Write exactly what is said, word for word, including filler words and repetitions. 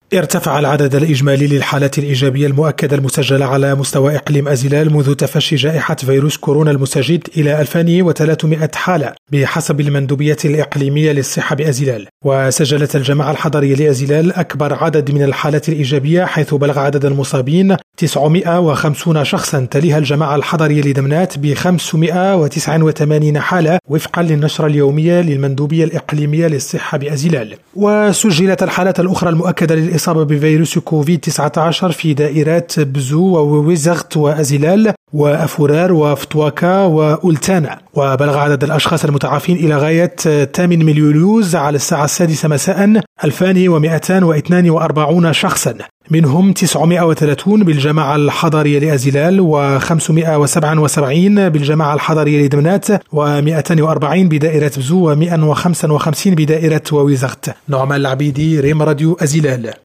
ارتفع العدد الإجمالي للحالات الإيجابية المؤكدة المسجلة على مستوى إقليم أزلال منذ تفشي جائحة فيروس كورونا المستجد إلى ألفين وثلاثمائة حالة بحسب المندوبية الإقليمية للصحة بأزلال. وسجلت الجماعة الحضرية لأزلال أكبر عدد من الحالات الإيجابية حيث بلغ عدد المصابين تسعمائة وخمسين شخصا، تليها الجماعة الحضرية لدمنات ب خمسمائة وتسعة وثمانين حالة وفقا للنشرة اليومية للمندوبية الإقليمية للصحة بأزلال. وسجلت الحالات الأخرى المؤكدة للإصابة بفيروس كوفيد تسعة عشر في دائرات بزو وويزغت وأزلال وأفورار وفتواكا وأولتانا. وبلغ عدد الأشخاص المتعافين إلى غاية ثمانية مليون يوز على الساعة السادسة مساء ألفين ومئتين واثنين وأربعين شخصا، منهم تسعمائة وثلاثين بالجماعة الحضرية لأزلال وخمسمائة وسبعة وسبعين بالجماعة الحضرية لدمنات ومئتين وأربعين بدائرة بزو ومئة وخمسة وخمسين بدائرة وويزغت. نعمان العبيدي، ريم راديو أزلال.